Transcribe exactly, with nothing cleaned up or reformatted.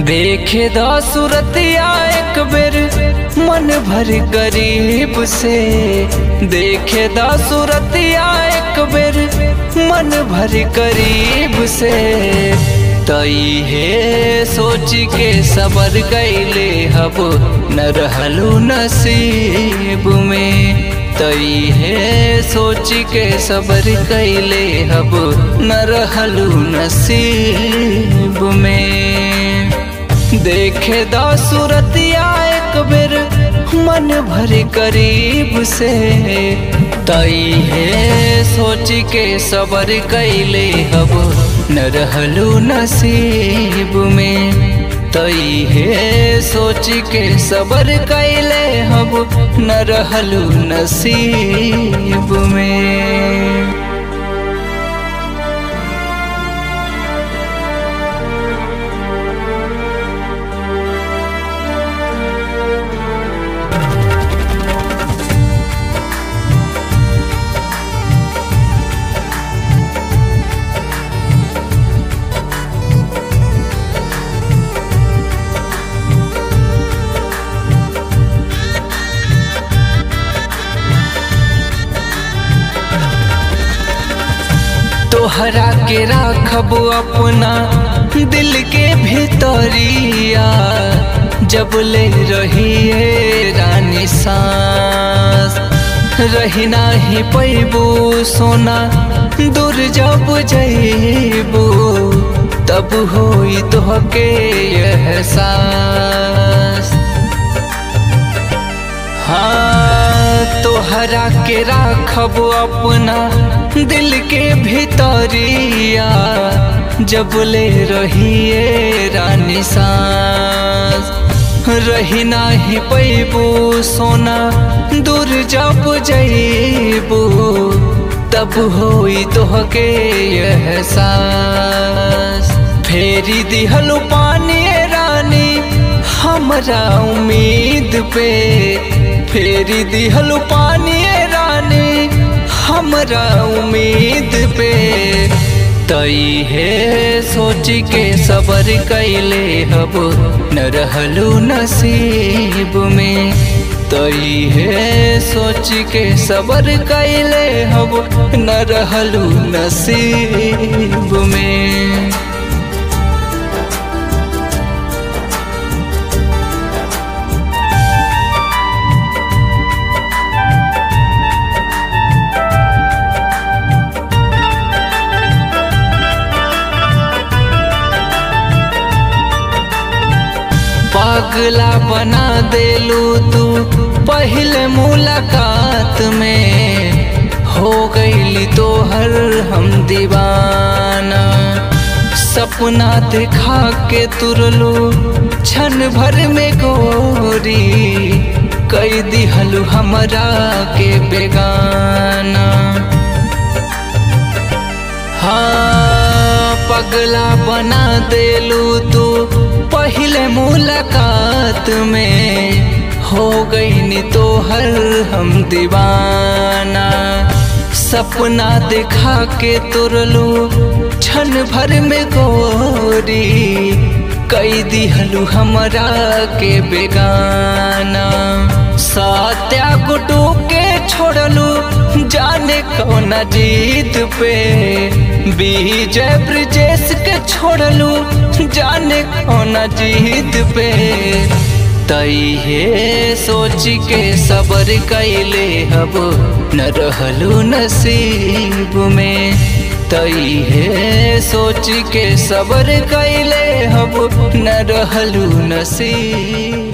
देखे द सूरतिया एक बेर मन भर करीब से, देखे द सूरतिया एक बेर मन भर करीब से। तई है सोच के सबर कैले हब न रहलू नसीब में, तई है सोच के सबर कैले हब न रहलू नसीब में। देखे द सूरतिया एक बेर मन भर करीब से, तई है सोच के सबर कैले हब न रहलू नसीब में, तई है सोच के सबर कैले हब न रहलू नसीब में। तोहरा के राखब अपना दिल के भीतरिया, जब ले रहिए रानी सांस। रही नाही पैबू सोना दूर जब जइबू, तब होई तोहके एहसास। हाँ तोहरा के राखब अपना दिल के भीतरिया, जब ले रहिए रानी सांस। रही नाही पैबू सोना दूर जब जइबू, तब होई तोहके एहसास। फेरी दिहलू पानी रानी हमरा उम्मीद पे, फेरी दिहलू पानी रानी हमरा उम्मीद पे। तई है सोच के सबर कैले हब न रहलू नसीब में, तई है सोच के सबर कैले हब न रहलू नसीब में। पागला बना देलू तू पहले मुलाकात में, हो गईली तोहर हम दीवाना। सपना देखा के तुरलू क्षण भर में गोरी, कई दिहलू हमरा के बेगाना। हाँ पगला बना देलू तू पहले मुलाकात में, हो गई तोहर हम दीवाना। सपना देखा के तुरलू क्षण भर में गोरी, कई दिहलू हमरा के बेगाना। सात्या गुटू के छोड़लू जाने कौन जीत पे, विजय ब्रजेश के छोड़लू जाने कौन जीत पे। तई है सोच के सबर कैले हब न रहलू नसीब में, तई है सोच के सबर कैले हब न रहलू नसीब।